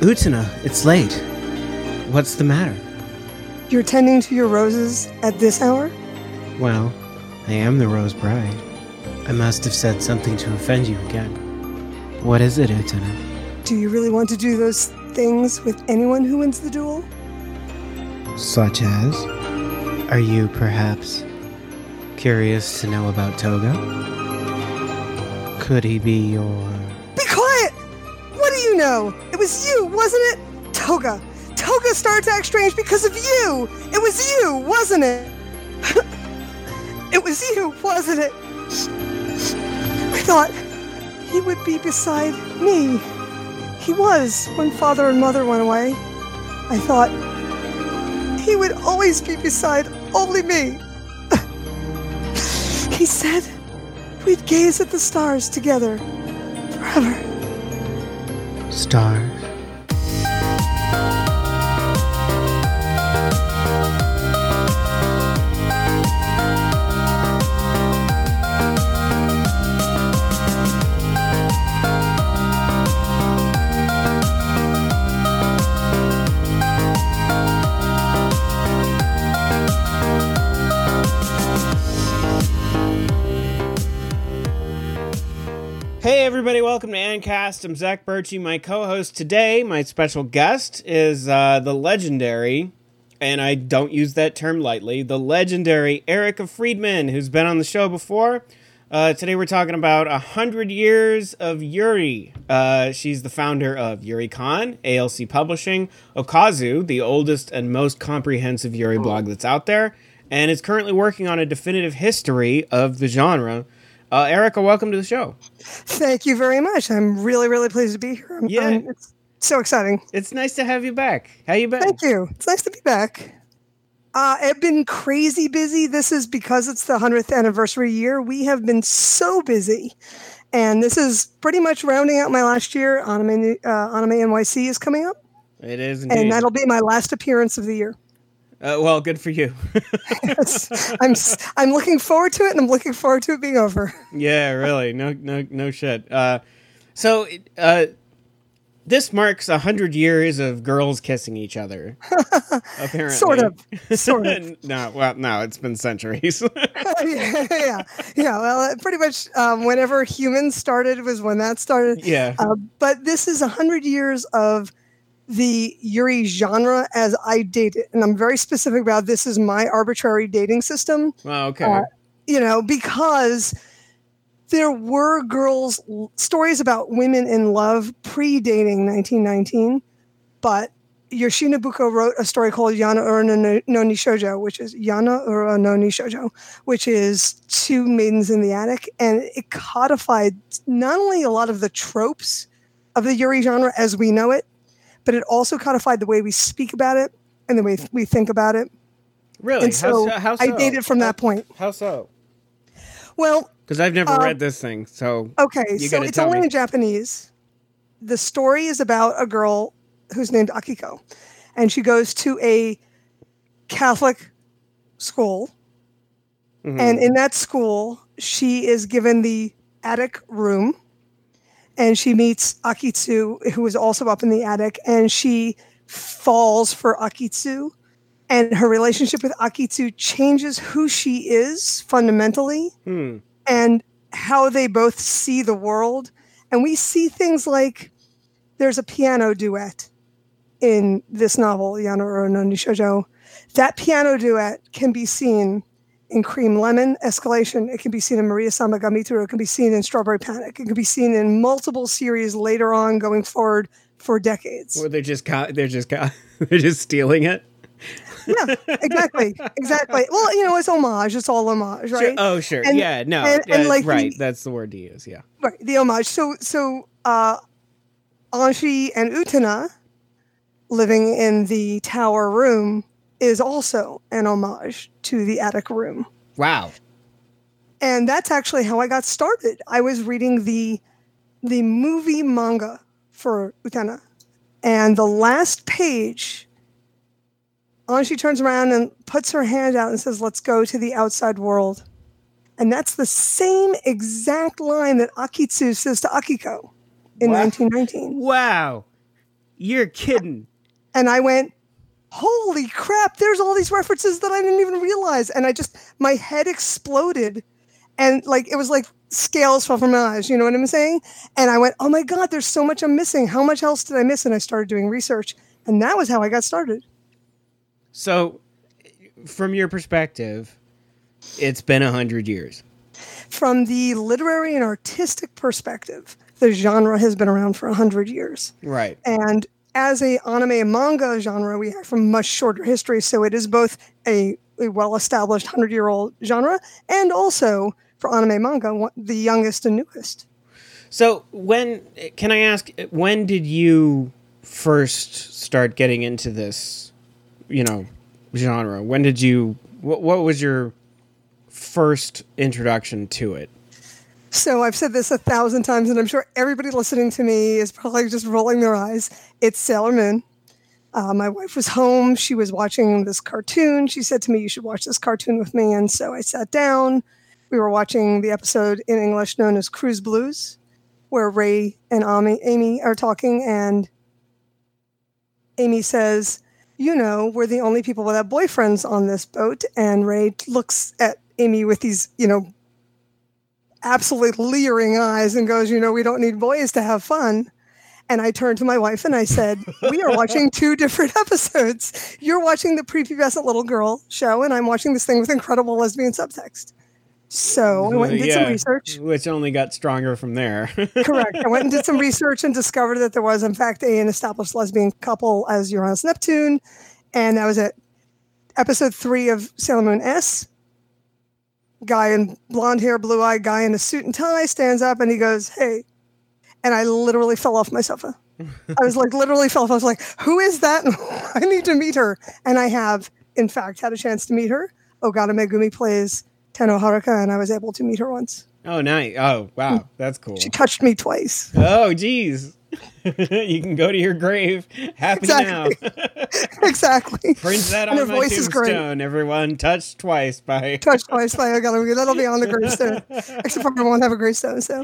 Utena, it's late. What's the matter? You're tending to your roses at this hour? Well, I am the Rose Bride. I must have said something to offend you again. What is it, Utena? Do you really want to do those things with anyone who wins the duel? Such as? Are you, perhaps, curious to know about Toga? Could he be your... Be quiet! What do you know? It was you, wasn't it? Toga. Toga started to act strange because of you! It was you, wasn't it? It was you, wasn't it? I thought he would be beside me. He was when Father and Mother went away. I thought he would always be beside only me. He said we'd gaze at the stars together forever. Stars? Hey everybody, welcome to Ancast. I'm Zach Birchie. My co-host today, my special guest, is the legendary, and I don't use that term lightly, the legendary Erica Friedman, who's been on the show before. Today we're talking about 100 Years of Yuri. She's the founder of YuriCon, ALC Publishing, Okazu, the oldest and most comprehensive Yuri blog that's out there, and is currently working on a definitive history of the genre. Erica, welcome to the show. Thank you very much. I'm really, really pleased to be here. It's so exciting. It's nice to have you back. How you been? Thank you. It's nice to be back. I've been crazy busy. This is because it's the 100th anniversary year. We have been so busy. And this is pretty much rounding out my last year. Anime NYC is coming up. It is indeed. And that'll be my last appearance of the year. Well, good for you. Yes, I'm looking forward to it, and I'm looking forward to it being over. Yeah, really. No shit. So this marks 100 years of girls kissing each other. Apparently, Sort of. No, it's been centuries. Yeah. Well, pretty much whenever humans started was when that started. Yeah. But this is 100 years of the Yuri genre as I date it. And I'm very specific about this is my arbitrary dating system. Oh, okay. Because there were stories about women in love predating 1919, but Yoshino Buko wrote a story called Yana Ura no Ni Shoujo, which is two maidens in the attic. And it codified not only a lot of the tropes of the Yuri genre as we know it, but it also codified the way we speak about it and the way we think about it. Really? And so, how so? I dated from that point. How so? Well, because I've never read this thing, so okay, so it's only in Japanese. The story is about a girl who's named Akiko, and she goes to a Catholic school, and in that school, she is given the attic room. And she meets Akitsu, who is also up in the attic, and she falls for Akitsu. And her relationship with Akitsu changes who she is fundamentally and how they both see the world. And we see things like there's a piano duet in this novel, Yana Ura no Ni Shoujo. That piano duet can be seen in Cream Lemon Escalation. It can be seen in Maria-sama ga Mitoru. It can be seen in Strawberry Panic. It can be seen in multiple series later on going forward for decades. Or they're just stealing it. Yeah, exactly. Well, it's homage. It's all homage, right? Sure. Oh, sure. And, yeah, no. and like right. That's the word to use, yeah. Right, the homage. So Anshi and Utena living in the tower room is also an homage to the attic room. Wow. And that's actually how I got started. I was reading the movie manga for Utena. And the last page, Anshi turns around and puts her hand out and says, "Let's go to the outside world." And that's the same exact line that Akitsu says to Akiko in 1919. Wow. You're kidding. And I went, holy crap, there's all these references that I didn't even realize. And my head exploded. And it was like scales fell from my eyes. You know what I'm saying? And I went, oh my God, there's so much I'm missing. How much else did I miss? And I started doing research. And that was how I got started. So, from your perspective, it's been 100 years. From the literary and artistic perspective, the genre has been around for 100 years. Right. And as a anime and manga genre, we have a much shorter history. So it is both a well-established 100-year-old genre and also, for anime manga, the youngest and newest. So can I ask, when did you first start getting into this, genre? When did you, what was your first introduction to it? So I've said this 1,000 times, and I'm sure everybody listening to me is probably just rolling their eyes. It's Sailor Moon. My wife was home. She was watching this cartoon. She said to me, you should watch this cartoon with me. And so I sat down. We were watching the episode in English known as Cruise Blues, where Ray and Amy are talking. And Amy says, we're the only people without boyfriends on this boat. And Ray looks at Amy with these, absolutely leering eyes and goes, we don't need boys to have fun. And I turned to my wife and I said, we are watching two different episodes. You're watching the prepubescent little girl show, and I'm watching this thing with incredible lesbian subtext. So I went and did some research. Which only got stronger from there. Correct. I went and did some research and discovered that there was, in fact, an established lesbian couple as Uranus Neptune. And that was it. Episode 3 of Sailor Moon S. Guy in blonde hair, blue eye, guy in a suit and tie stands up and he goes, hey. And I literally fell off my sofa. I was literally fell off. I was like, who is that? I need to meet her. And I have, in fact, had a chance to meet her. Ogata Megumi plays Tenno Haruka, and I was able to meet her once. Oh, nice. Oh, wow. That's cool. She touched me twice. Oh, geez. You can go to your grave happy now. Exactly. Print that on my tombstone. Everyone touched twice by Ogata. That'll be on the gravestone. Except for I won't have a gravestone. So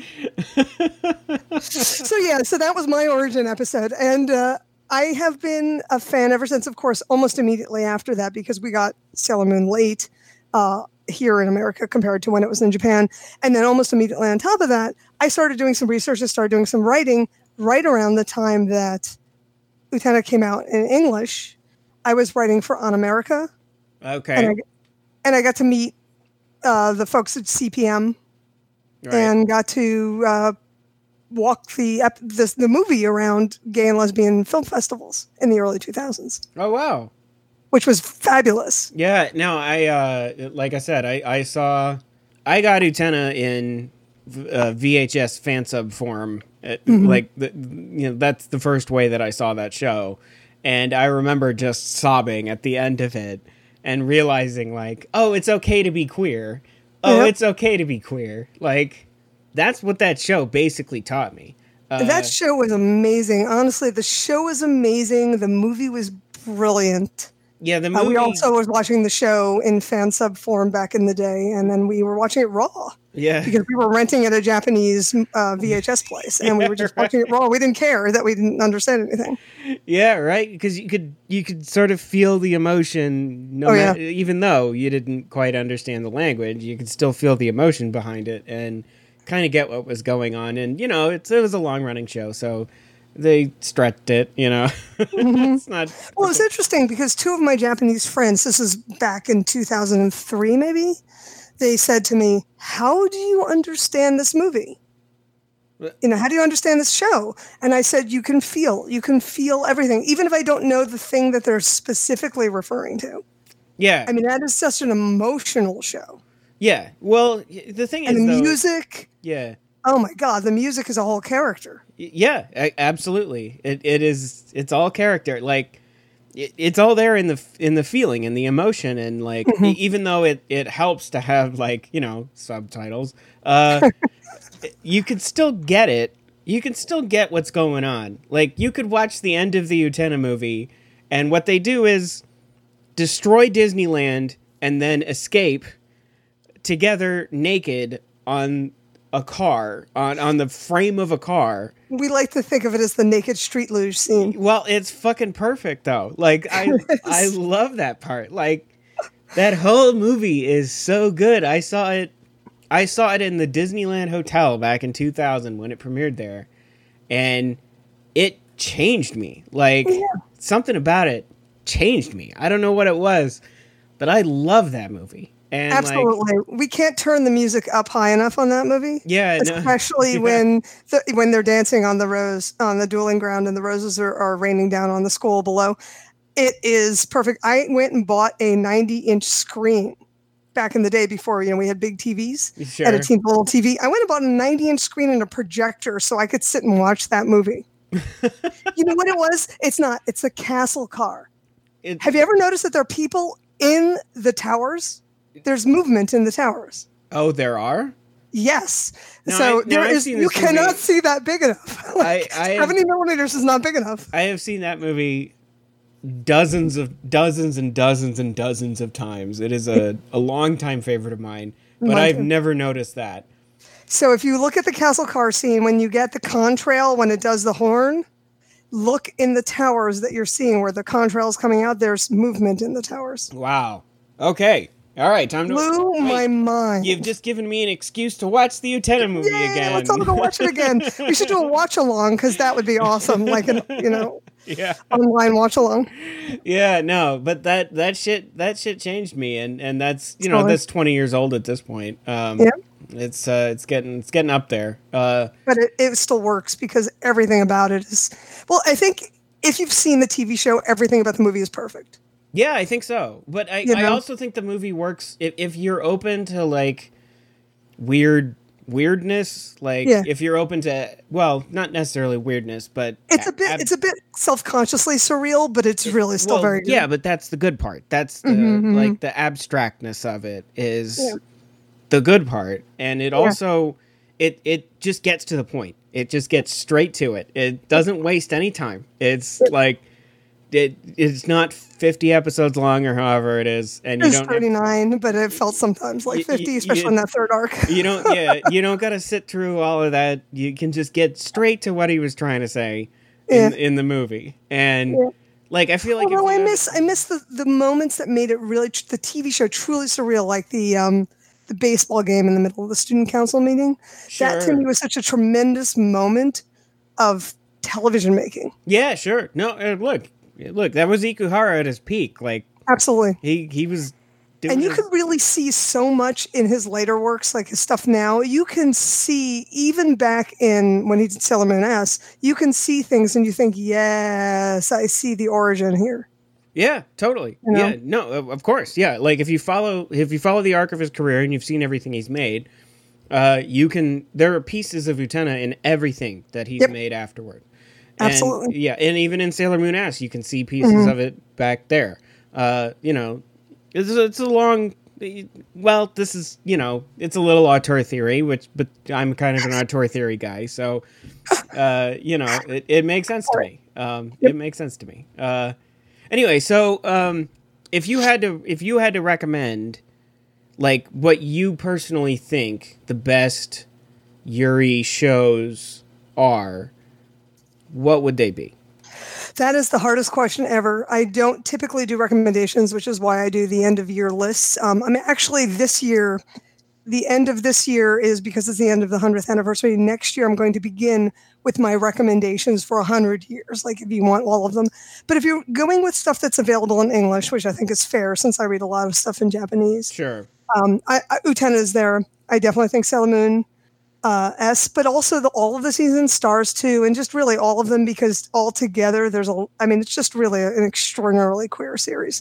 that was my origin episode. And I have been a fan ever since, of course, almost immediately after that, because we got Sailor Moon late here in America compared to when it was in Japan. And then almost immediately on top of that, I started doing some research and started doing some writing right around the time that Utena came out in English. I was writing for On America. Okay. And I got to meet the folks at CPM, right, and got to walk the movie around gay and lesbian film festivals in the early 2000s. Oh, wow. Which was fabulous. Yeah, no, I like I said, I got Utena in VHS fan sub form. That's the first way that I saw that show, and I remember just sobbing at the end of it and realizing oh, it's okay to be queer. Oh, yep. It's okay to be queer. That's what that show basically taught me. That show was amazing. Honestly, the show was amazing. The movie was brilliant. Yeah, the movie. We also was watching the show in fan sub form back in the day, and then we were watching it raw. Yeah, because we were renting at a Japanese VHS place, and we were just watching it raw. We didn't care that we didn't understand anything. Yeah, right. Because you could sort of feel the emotion, even though you didn't quite understand the language. You could still feel the emotion behind it and kind of get what was going on. And it was a long running show, so they stretched it, Mm-hmm. It's not. Well, it's interesting because two of my Japanese friends, this is back in 2003, maybe, they said to me, how do you understand this movie? How do you understand this show? And I said, you can feel everything, even if I don't know the thing that they're specifically referring to. Yeah. I mean, that is such an emotional show. Yeah. Well, the thing is, and the music. Yeah. Oh my God, the music is a whole character. Yeah, absolutely. It is. It's all character. It's all there in the feeling and the emotion, and even though it helps to have subtitles, you could still get it. You can still get what's going on. You could watch the end of the Utena movie, and what they do is destroy Disneyland and then escape together naked on a car on the frame of a car. We like to think of it as the naked street luge scene. Well, it's fucking perfect though. Like I love that part. Like that whole movie is so good. I saw it in the Disneyland Hotel back in 2000 when it premiered there, and it changed me. Like something about it changed me. I don't know what it was, but I love that movie. And absolutely, we can't turn the music up high enough on that movie. Yeah, especially when they're dancing on the dueling ground, and the roses are raining down on the school below. It is perfect. I went and bought a 90-inch screen back in the day before we had big TVs. Sure. Had a teeny little TV. I went and bought a 90-inch screen and a projector so I could sit and watch that movie. You know what it was? It's not. It's a castle car. Have you ever noticed that there are people in the towers? There's movement in the towers. Oh, there are? Yes. You cannot see that big enough. 70 millimeters is not big enough. I have seen that movie dozens and dozens of times. It is a longtime favorite of mine, but I've never noticed that. So if you look at the castle car scene, when you get the contrail, when it does the horn, look in the towers that you're seeing where the contrail is coming out. There's movement in the towers. Wow. Okay. All right, time to... Blew my mind. You've just given me an excuse to watch the Utena movie again. Let's all go watch it again. We should do a watch-along, because that would be awesome. Like, online watch-along. Yeah, no, but that shit changed me, and that's, that's 20 years old at this point. It's getting up there. But it still works, because everything about it is... Well, I think if you've seen the TV show, everything about the movie is perfect. Yeah, I think so. But I also think the movie works if you're open to like weirdness. Like if you're open to, well, not necessarily weirdness, but it's a bit self-consciously surreal, but it's really still very good. Yeah, but that's the good part. That's the like the abstractness of it is the good part, and it also it just gets to the point. It just gets straight to it. It doesn't waste any time. It's like. It's not 50 episodes long or however it is, and you don't 39, but it felt sometimes like 50, especially in that third arc. You don't got to sit through all of that. You can just get straight to what he was trying to say in the movie, and like I feel like. I miss the moments that made it really the TV show truly surreal, like the baseball game in the middle of the student council meeting. Sure. That to me was such a tremendous moment of television making. Yeah, sure. No, Look, that was Ikuhara at his peak. Like, absolutely, he was doing. And you can really see so much in his later works, like his stuff now. You can see even back in when he did Sailor Moon S, you can see things and you think, yes, I see the origin here. Yeah, totally. Yeah, no, of course. Yeah, like if you follow the arc of his career and you've seen everything he's made, there are pieces of Utena in everything that he's made afterward. And, absolutely. Yeah, and even in Sailor Moon S, you can see pieces of it back there. It's a long... Well, this is, it's a little auteur theory, but I'm kind of an auteur theory guy, so, it makes sense to me. It makes sense to me. Anyway, so if you had to recommend, like, what you personally think the best Yuri shows are, what would they be? That is the hardest question ever. I don't typically do recommendations, which is why I do the end of year lists. Actually this year, the end of this year is because it's the end of the 100th anniversary. Next year, I'm going to begin with my recommendations for 100 years, like if you want all of them. But if you're going with stuff that's available in English, which I think is fair since I read a lot of stuff in Japanese. Sure. Utena is there. I definitely think Sailor Moon S, but also all of the seasons, Stars too, and just really all of them, because all together it's just really an extraordinarily queer series.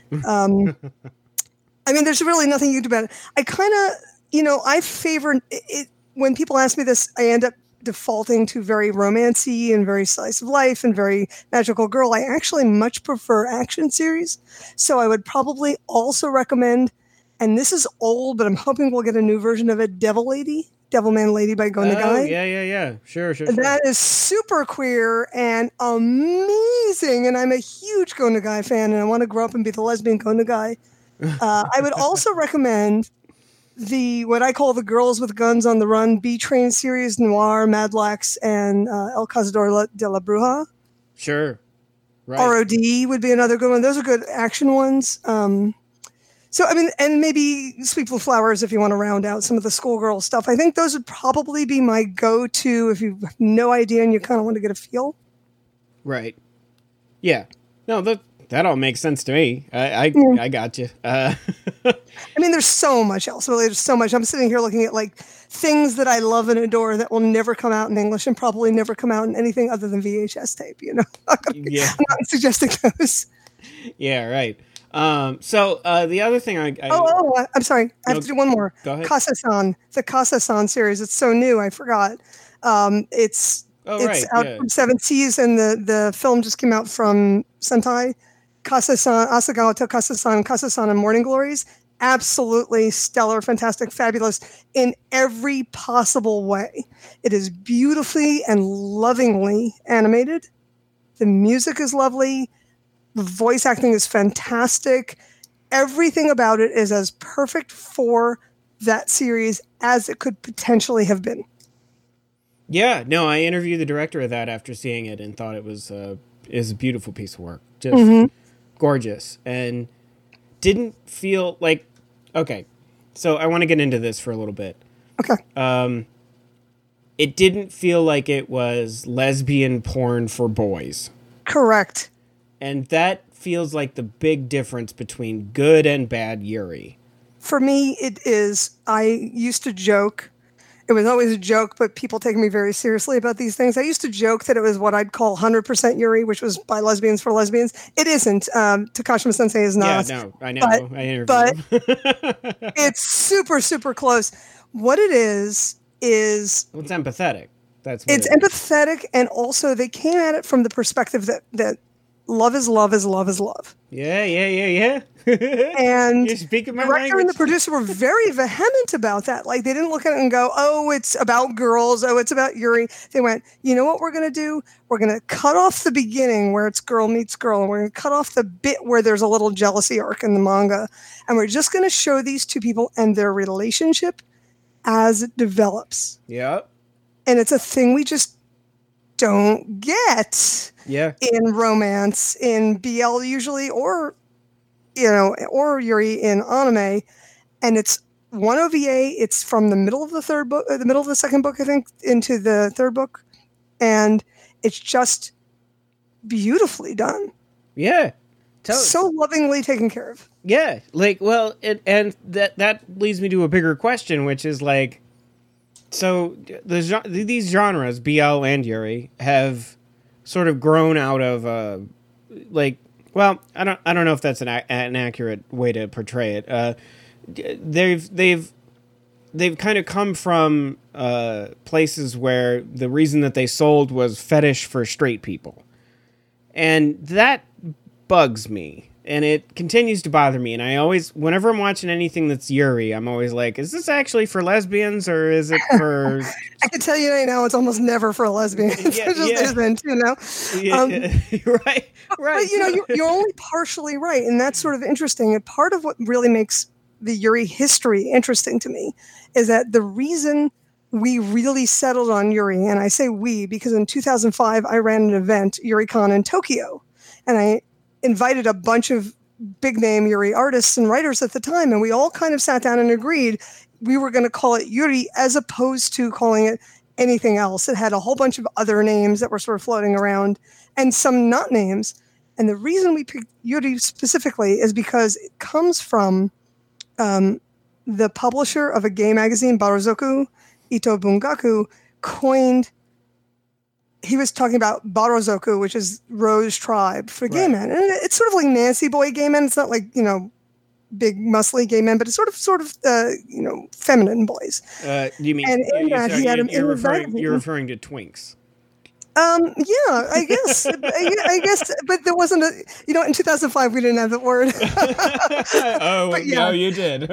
There's really nothing you can do about it. I kind of, I favor it. When people ask me this, I end up defaulting to very romancy and very slice of life and very magical girl. I actually much prefer action series. So I would probably also recommend, and this is old, but I'm hoping we'll get a new version of it, Devilman Lady by Go Nagai. Oh, yeah. Sure. That is super queer and amazing. And I'm a huge Go Nagai fan, and I want to grow up and be the lesbian Go Nagai. I would also recommend the what I call the Girls with Guns on the Run B Train series, Noir, Mad Lax, and El Cazador de la Bruja. Sure. Right. ROD would be another good one. Those are good action ones. So, I mean, and maybe Sweet Blue Flowers if you want to round out some of the schoolgirl stuff. I think those would probably be my go-to if you have no idea and you kind of want to get a feel. Right. Yeah. No, that all makes sense to me. I got you. I mean, there's so much else. Really, there's so much. I'm sitting here looking at like things that I love and adore that will never come out in English and probably never come out in anything other than VHS tape. You know, I'm not suggesting those. Yeah. Right. So the other thing I'm sorry. I have to do one more. Go ahead. Kasa-san, the Kasa-san series. It's so new. I forgot. It's out from Seven Seas, and the film just came out from Sentai. Kasa-san, Asagawa to Kasa-san and Morning Glories. Absolutely stellar, fantastic, fabulous in every possible way. It is beautifully and lovingly animated. The music is lovely. The voice acting is fantastic. Everything about it is as perfect for that series as it could potentially have been. Yeah, no, I interviewed the director of that after seeing it and thought it was is a beautiful piece of work. Just gorgeous. And didn't feel like... Okay, so I want to get into this for a little bit. Okay. It didn't feel like it was lesbian porn for boys. Correct. And that feels like the big difference between good and bad Yuri. For me, it is. I used to joke. It was always a joke, but people take me very seriously about these things. I used to joke that it was what I'd call 100% Yuri, which was by lesbians for lesbians. It isn't. Takashima Sensei is not. Yeah, no, I know. I interviewed but him. It's super, super close. What it is well, it's empathetic. That's what it's empathetic, and also they came at it from the perspective that love is love is love is love. Yeah. And You're speaking my the director language. and the producer were very vehement about that. Like, they didn't look at it and go, oh, it's about girls. Oh, it's about Yuri. They went, you know what we're going to do? We're going to cut off the beginning where it's girl meets girl. And we're going to cut off the bit where there's a little jealousy arc in the manga. And we're just going to show these two people and their relationship as it develops. Yep. And it's a thing we just don't get in romance, in BL usually, or Yuri in anime. And it's one OVA. It's from the middle of the third book, the middle of the second book, I think, into the third book. And it's just beautifully done. Yeah. So lovingly taken care of. Yeah. Like, well, and that leads me to a bigger question, which is like, so these genres, BL and Yuri, have sort of grown out of well, I don't know if that's an accurate way to portray it. They've kind of come from places where the reason that they sold was fetish for straight people, and that bugs me. And it continues to bother me. And I always, whenever I'm watching anything that's Yuri, I'm always like, is this actually for lesbians or is it for... I can tell you right now, it's almost never for lesbians. It just isn't, you know? Right. But, you know, you're only partially right. And that's sort of interesting. And part of what really makes the Yuri history interesting to me is that the reason we really settled on Yuri, and I say we because in 2005, I ran an event, YuriCon in Tokyo. And I invited a bunch of big name Yuri artists and writers at the time, and we all kind of sat down and agreed we were going to call it Yuri as opposed to calling it anything else. It had a whole bunch of other names that were sort of floating around and some not names. And the reason we picked Yuri specifically is because it comes from the publisher of a gay magazine, Barozoku, Ito Bungaku, coined. He was talking about Barozoku, which is Rose Tribe for gay men. And it's sort of like Nancy Boy gay men. It's not like, you know, big muscly gay men, but it's sort of feminine boys. You mean you're referring to twinks? Yeah, I guess. I guess, but there wasn't in 2005 we didn't have the word. No, you did.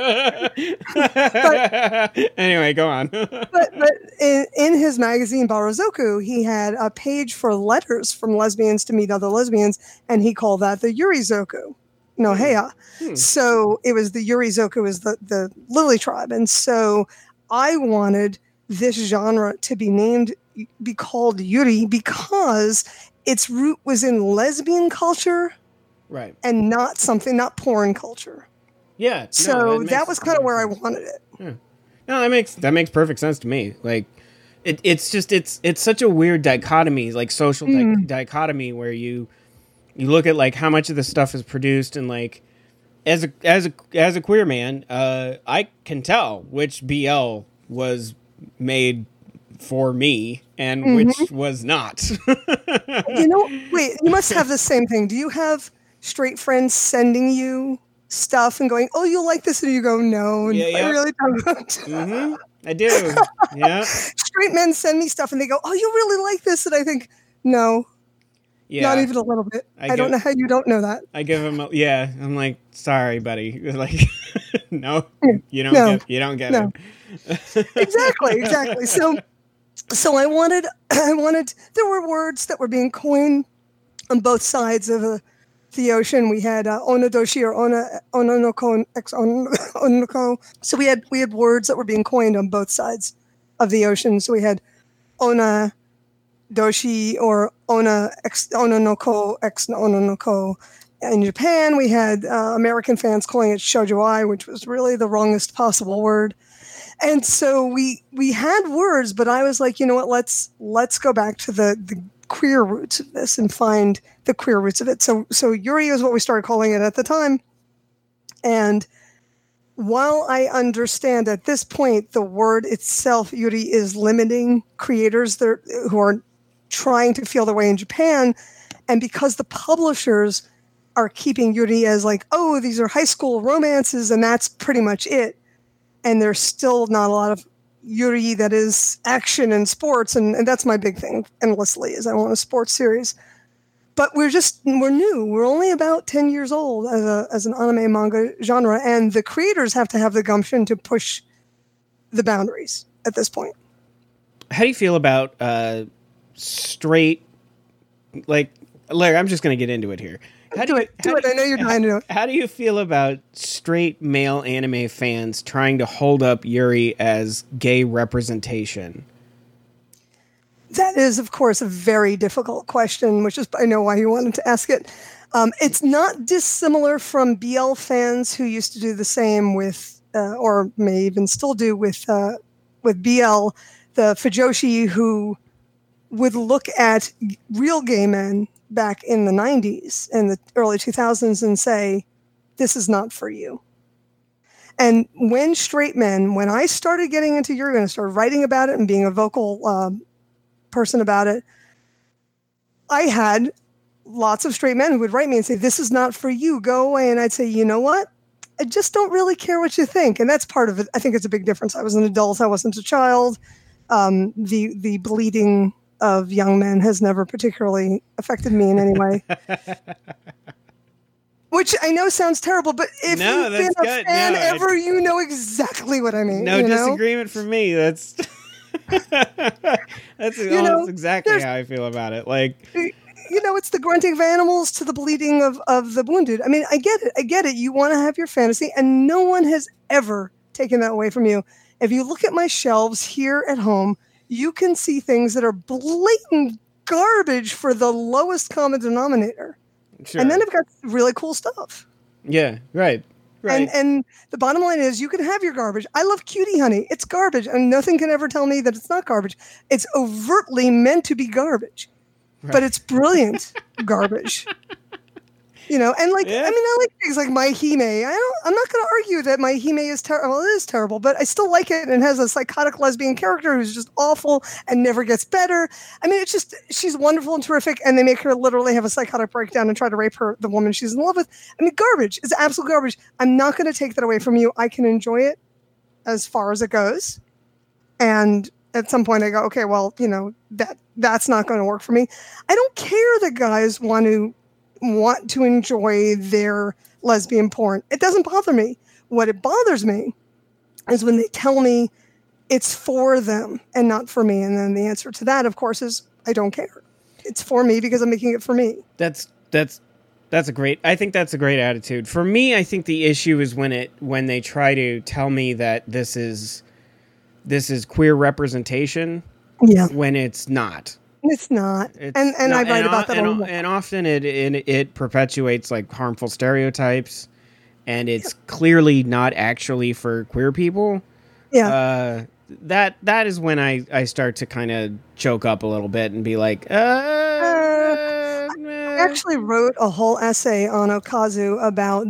Anyway, go on. but in his magazine Barozoku, he had a page for letters from lesbians to meet other lesbians, and he called that the Yurizoku. no Heya. Hmm. So it was the Yurizoku was the Lily tribe. And so I wanted this genre to be called Yuri because its root was in lesbian culture Right. and not porn culture. Yeah. So that was kind of where I wanted it. Yeah. No, that makes perfect sense to me. Like, it's such a weird dichotomy, like social dichotomy, where you look at like how much of the stuff is produced, and like as a queer man, I can tell which BL was made for me and which was not. Wait, you must have the same thing. Do you have straight friends sending you stuff and going, "Oh, you'll like this," and you go, "No, I really don't." I do. Yeah. Straight men send me stuff and they go, "Oh, you really like this," and I think, "No, not even a little bit." I don't know how you don't know that. I give him, I'm like, "Sorry, buddy." Like, no, you don't get it. Exactly. So I wanted. There were words that were being coined on both sides of the ocean. We had onodoshi or ononoko and ononoko. So we had words that were being coined on both sides of the ocean. So we had ona doshi or ononoko x ononoko. In Japan, we had American fans calling it shoujo-ai, which was really the wrongest possible word. And so we had words, but I was like, you know what? Let's go back to the queer roots of this and find the queer roots of it. So Yuri is what we started calling it at the time. And while I understand at this point the word itself, Yuri, is limiting creators who are trying to feel their way in Japan, and because the publishers are keeping Yuri as like, oh, these are high school romances, and that's pretty much it. And there's still not a lot of Yuri that is action and sports, and that's my big thing endlessly is I want a sports series. But we're new. We're only about 10 years old as an anime manga genre, and the creators have to have the gumption to push the boundaries at this point. How do you feel about straight, like, Larry, I'm just going to get into it here. Do it. I know you're dying to know it. How do you feel about straight male anime fans trying to hold up Yuri as gay representation? That is, of course, a very difficult question, which is I know why you wanted to ask it. It's not dissimilar from BL fans who used to do the same with, or may even still do with BL, the Fujoshi who would look at real gay men back in the 90s and the early 2000s and say, this is not for you. And when I started getting into Yuri and I started writing about it and being a vocal person about it, I had lots of straight men who would write me and say, this is not for you, go away. And I'd say, you know what? I just don't really care what you think. And that's part of it. I think it's a big difference. I was an adult. I wasn't a child. The bleeding of young men has never particularly affected me in any way. Which I know sounds terrible, but if you've been a fan ever, you know exactly what I mean. No disagreement from me. That's exactly how I feel about it. Like, it's the grunting of animals to the bleeding of the wounded. I mean, I get it. You want to have your fantasy, and no one has ever taken that away from you. If you look at my shelves here at home, you can see things that are blatant garbage for the lowest common denominator. Sure. And then I've got really cool stuff. Yeah, right. And the bottom line is you can have your garbage. I love Cutie Honey. It's garbage, and nothing can ever tell me that it's not garbage. It's overtly meant to be garbage, but it's brilliant garbage. And like, yeah. I mean, I like things like My Hime. I'm not going to argue that My Hime is terrible. Well, it is terrible, but I still like it, and has a psychotic lesbian character who's just awful and never gets better. I mean, it's just, she's wonderful and terrific, and they make her literally have a psychotic breakdown and try to rape the woman she's in love with. I mean, garbage. It's absolute garbage. I'm not going to take that away from you. I can enjoy it as far as it goes. And at some point I go, okay, well, that's not going to work for me. I don't care that guys want to enjoy their lesbian porn. It doesn't bother me. What it bothers me is when they tell me it's for them and not for me. And then the answer to that, of course, is I don't care. It's for me because I'm making it for me. That's I think that's a great attitude. For me, I think the issue is when they try to tell me that this is queer representation. Yeah. When it's not. It's not. And I write about that a lot. And often it perpetuates like harmful stereotypes, and it's clearly not actually for queer people. Yeah. That is when I start to kind of choke up a little bit and be like, I actually wrote a whole essay on Okazu about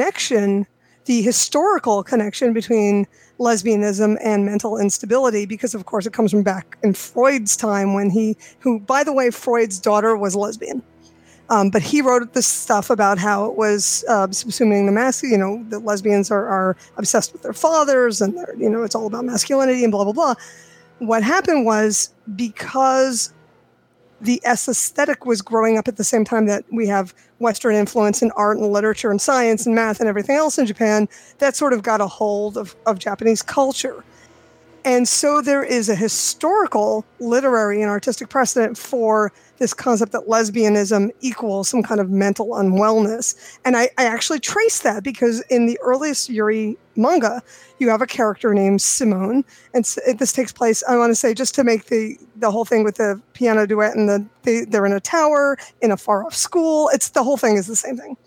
the historical connection between lesbianism and mental instability, because of course it comes from back in Freud's time, who, by the way, Freud's daughter was lesbian. But he wrote this stuff about how it was subsuming the masculine, that lesbians are obsessed with their fathers, and it's all about masculinity and blah, blah, blah. What happened was, because the aesthetic was growing up at the same time that we have Western influence in art and literature and science and math and everything else in Japan, that sort of got a hold of Japanese culture. And so there is a historical, literary, and artistic precedent for this concept that lesbianism equals some kind of mental unwellness. And I actually trace that because in the earliest Yuri manga, you have a character named Simone. And this takes place, I want to say, just to make the whole thing with the piano duet, and they're in a tower in a far-off school. The whole thing is the same thing.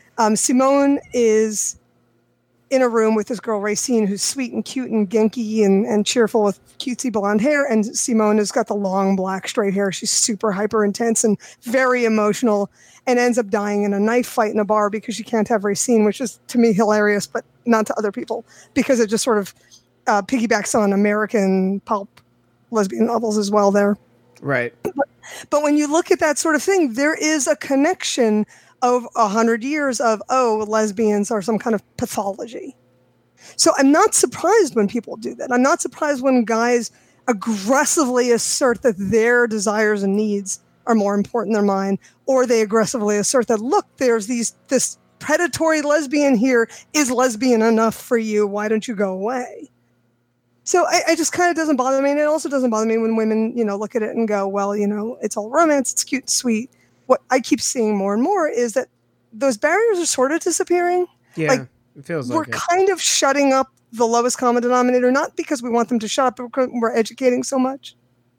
Simone is in a room with this girl, Racine, who's sweet and cute and genki and cheerful with cutesy blonde hair. And Simone has got the long black straight hair. She's super hyper intense and very emotional, and ends up dying in a knife fight in a bar because she can't have Racine, which is to me hilarious, but not to other people, because it just sort of piggybacks on American pulp lesbian novels as well there. Right. But when you look at that sort of thing, there is a connection of 100 years of, lesbians are some kind of pathology. So I'm not surprised when people do that. I'm not surprised when guys aggressively assert that their desires and needs are more important than mine, or they aggressively assert that, look, there's this predatory lesbian here. Is lesbian enough for you? Why don't you go away? So I just kind of doesn't bother me. And it also doesn't bother me when women, look at it and go, well, it's all romance. It's cute and sweet. What I keep seeing more and more is that those barriers are sort of disappearing. Yeah, it feels like we're kind of shutting up the lowest common denominator, not because we want them to shut up, but because we're educating so much.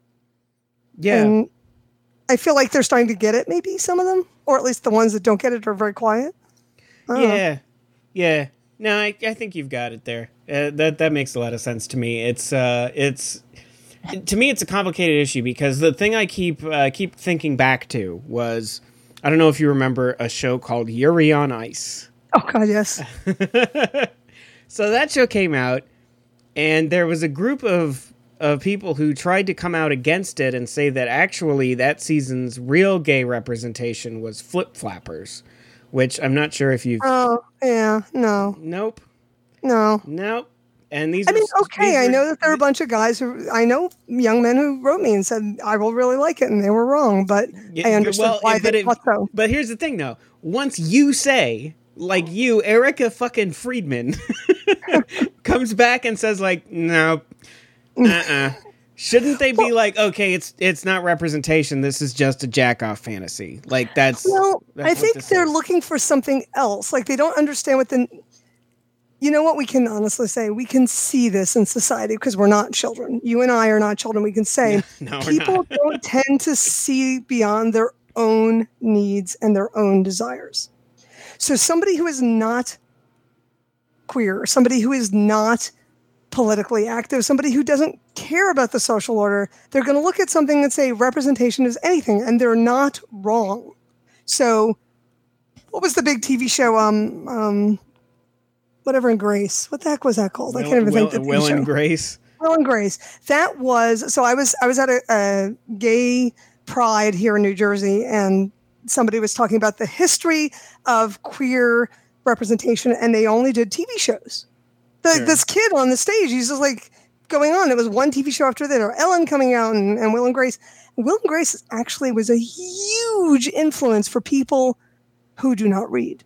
Yeah. And I feel like they're starting to get it, maybe some of them, or at least the ones that don't get it are very quiet. Yeah. No, I think you've got it there. That makes a lot of sense to me. To me, it's a complicated issue because the thing I keep thinking back to was, I don't know if you remember a show called Yuri on Ice. Oh, God, yes. So that show came out, and there was a group of people who tried to come out against it and say that actually that season's real gay representation was Flip Flappers, which I'm not sure if you've... Oh, yeah, no. Nope. No. Nope. And I know that there are a bunch of guys I know young men who wrote me and said, I will really like it, and they were wrong, but I understood why they thought so. But here's the thing, though. Once you say, like you, Erica fucking Friedman, comes back and says, like, no, shouldn't they be like, okay, it's not representation, this is just a jack-off fantasy? Like, that's I think they're looking for something else. Like, they don't understand what you know what we can honestly say? We can see this in society because we're not children. You and I are not children. We can say people don't tend to see beyond their own needs and their own desires. So somebody who is not queer, somebody who is not politically active, somebody who doesn't care about the social order, they're going to look at something and say representation is anything, and they're not wrong. So what was the big TV show? Whatever in Grace. What the heck was that called? I can't even think. Will and Grace. Will and Grace. That was, so I was at a gay pride here in New Jersey, and somebody was talking about the history of queer representation, and they only did TV shows. This kid on the stage, he's just like going on. It was one TV show after that, or Ellen coming out, and Will and Grace. Will and Grace actually was a huge influence for people who do not read.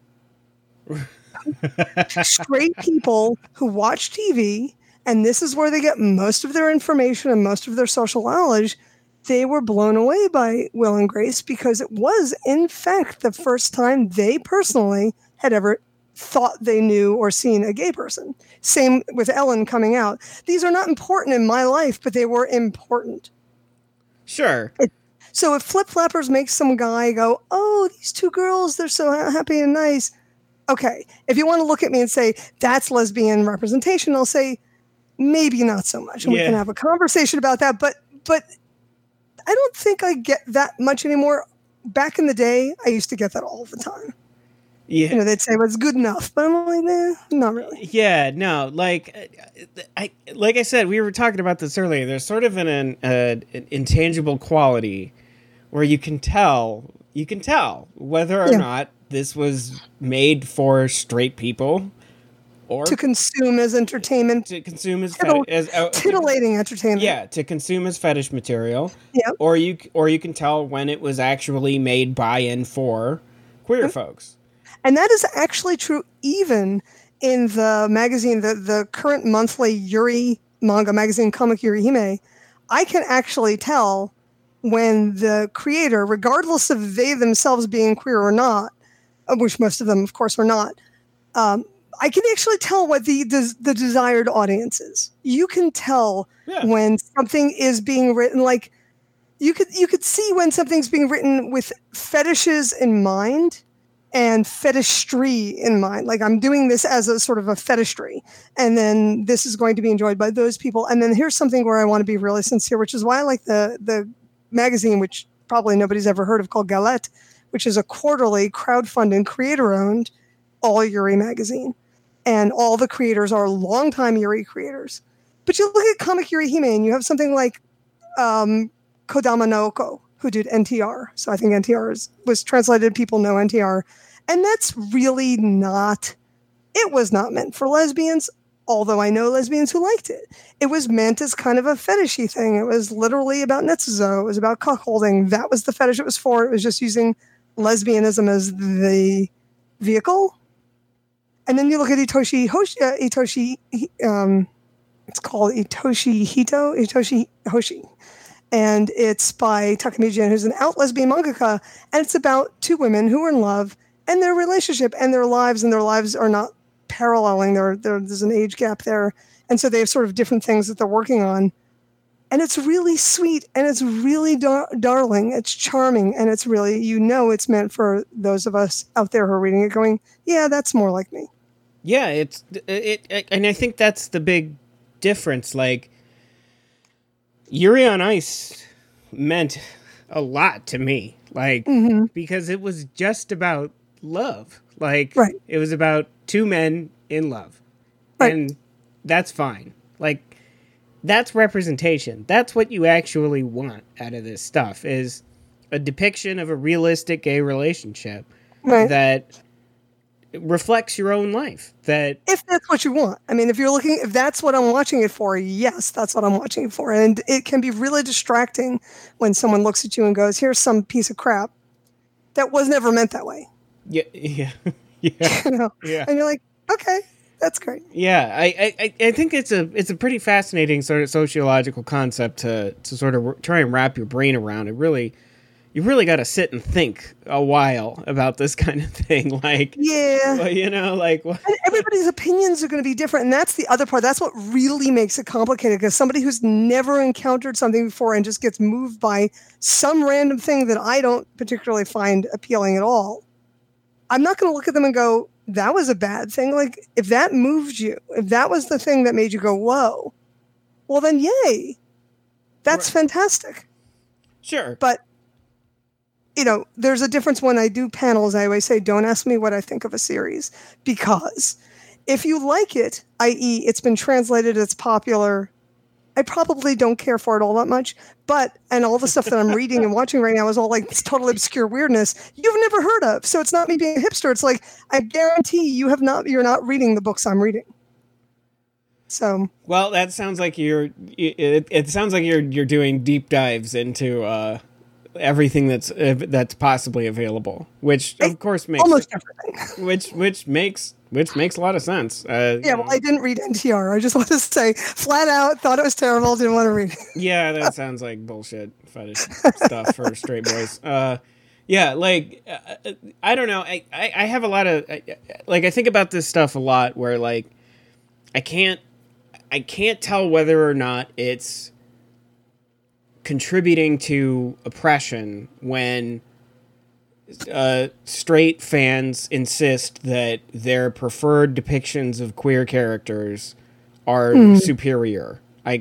Straight people who watch TV, and this is where they get most of their information and most of their social knowledge. they were blown away by Will and Grace because it was, in fact, the first time they personally had ever thought they knew or seen a gay person. Same with Ellen coming out. These are not important in my life, but they were important. Sure. So if Flip Flappers makes some guy go, oh, these two girls, they're so happy and nice. Okay. If you want to look at me and say, that's lesbian representation, I'll say, maybe not so much. And we can have a conversation about that. But I don't think I get that much anymore. Back in the day, I used to get that all the time. Yeah. You know, they'd say, well, it's good enough. But I'm like, not really. Yeah, no. Like I said, we were talking about this earlier. There's sort of an intangible quality where you can tell whether or not this was made for straight people or to consume as entertainment, to consume as titillating entertainment. Yeah, to consume as fetish material. Yeah. Or you can tell when it was actually made by and for queer folks. And that is actually true even in the magazine, the current monthly Yuri manga magazine, Comic Yuri Hime. I can actually tell when the creator, regardless of they themselves being queer or not, which most of them, of course, were not, I can actually tell what the desired audience is. You can tell when something is being written, like you could see when something's being written with fetishes in mind and fetishry in mind. Like, I'm doing this as a sort of a fetishry, and then this is going to be enjoyed by those people. And then here's something where I want to be really sincere, which is why I like the magazine, which probably nobody's ever heard of, called Galette, which is a quarterly crowdfunding, creator-owned all Yuri magazine. And all the creators are longtime Yuri creators. But you look at Comic Yuri Hime, and you have something like Kodama Naoko, who did NTR. So I think NTR was translated, people know NTR. And that's really not, it was not meant for lesbians, although I know lesbians who liked it. It was meant as kind of a fetishy thing. It was literally about Netsuzo. It was about cuckolding. That was the fetish it was for. It was just using lesbianism as the vehicle. And then you look at Itoshi it's called Itoshi Hoshi. And it's by Takumi Jin, who's an out lesbian mangaka. And it's about two women who are in love and their relationship and their lives are not paralleling. There's an age gap there. And so they have sort of different things that they're working on. And it's really sweet and it's really darling. It's charming. And it's really, it's meant for those of us out there who are reading it going, yeah, that's more like me. Yeah, and I think that's the big difference. Like, Yuri on Ice meant a lot to me, like, because it was just about love. Like, It was about two men in love, and that's fine. Like, that's representation. That's what you actually want out of this stuff, is a depiction of a realistic gay relationship that reflects your own life. That if that's what you want. I mean, if that's what I'm watching it for, yes, that's what I'm watching it for. And it can be really distracting when someone looks at you and goes, here's some piece of crap that was never meant that way. Yeah. And you're like, okay, that's great. Yeah, I think it's a pretty fascinating sort of sociological concept to sort of try and wrap your brain around. You really got to sit and think a while about this kind of thing. Like, what? And everybody's opinions are going to be different. And that's the other part. That's what really makes it complicated, because somebody who's never encountered something before and just gets moved by some random thing that I don't particularly find appealing at all, I'm not going to look at them and go, that was a bad thing. Like, if that moved you, if that was the thing that made you go, whoa, well then, yay. That's fantastic. Sure. But, there's a difference when I do panels. I always say, don't ask me what I think of a series, because if you like it, i.e. it's been translated, it's popular, I probably don't care for it all that much. And all the stuff that I'm reading and watching right now is all like this totally obscure weirdness you've never heard of. So it's not me being a hipster. It's like, I guarantee you're not reading the books I'm reading. So, well, that sounds like it sounds like you're doing deep dives into everything that's possibly available, which of course makes almost everything. which makes a lot of sense. Yeah, well, I didn't read NTR. I just want to say, flat out, thought it was terrible. Didn't want to read it. Yeah, that sounds like bullshit fetish stuff for straight boys. Yeah, like I don't know. I have a lot of like I think about this stuff a lot where like I can't tell whether or not it's contributing to oppression when straight fans insist that their preferred depictions of queer characters are superior.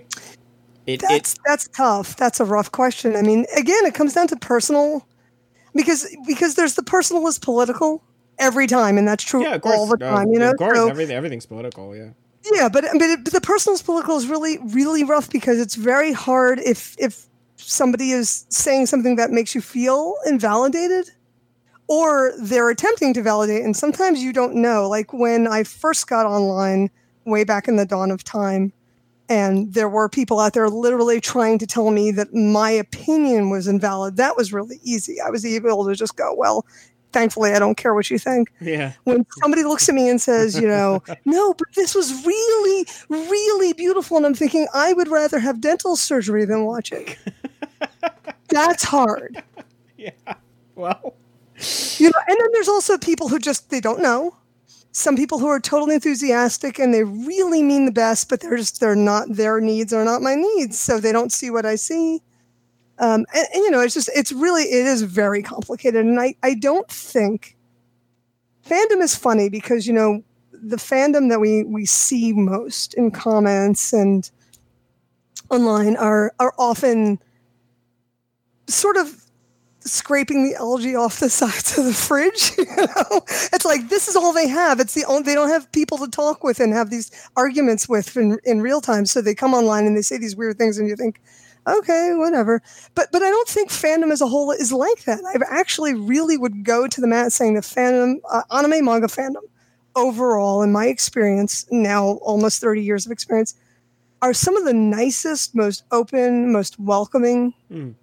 That's tough. That's a rough question. I mean, again, it comes down to personal, because there's the personal is political every time, and that's true all the time. You know, of course, everything's political. Yeah. Yeah, but the personal is political is really, really rough, because it's very hard if somebody is saying something that makes you feel invalidated, or they're attempting to validate, and sometimes you don't know. Like when I first got online way back in the dawn of time, and there were people out there literally trying to tell me that my opinion was invalid, that was really easy. I was able to just go, well, thankfully, I don't care what you think. Yeah. When somebody looks at me and says, you know, no, but this was really, really beautiful, and I'm thinking, I would rather have dental surgery than watch it. That's hard. Yeah. Well, you know, and then there's also people who just, they don't know. Some people who are totally enthusiastic and they really mean the best, but they're not, their needs are not my needs, so they don't see what I see. And you know, it is very complicated. And I don't think fandom is funny, because, you know, the fandom that we see most in comments and online are often sort of scraping the algae off the sides of the fridge. You know, it's like, this is all they have. It's the only, they don't have people to talk with and have these arguments with in real time. So they come online and they say these weird things, and you think, okay, whatever. But I don't think fandom as a whole is like that. I actually really would go to the mat saying the fandom, anime manga fandom, overall, in my experience, now almost 30 years of experience, are some of the nicest, most open, most welcoming